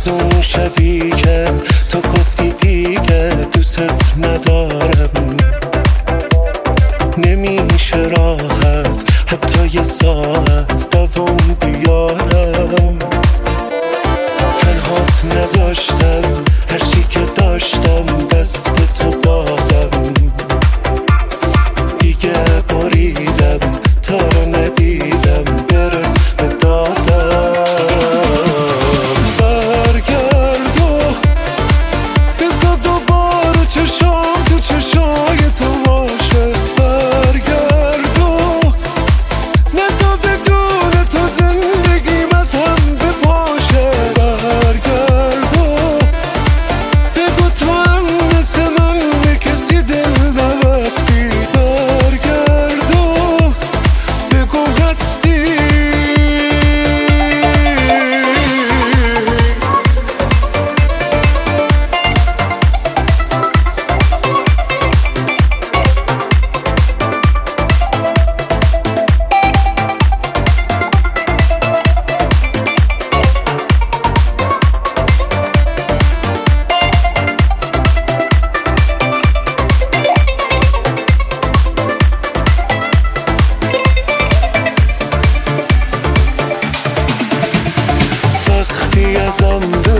از اون شبی که تو گفتی دیگه دوست ندارم، نمیشه راحت حتی یه ساعت دوام بیارم. تنهات نذاشتم، هرچی که داشتم دست تو دادم، دیگه بریدم تا رو ندیدم برس به دادم. برگرد و بذار دوباره چشام تو چشای تو باشه. برگرد و نذار بدون تو زندگیم از هم بپاشه. برگرد و بگو تو هم مثل من به کسی دل نبستی. برگرد و بگو هستی. وقتی ازم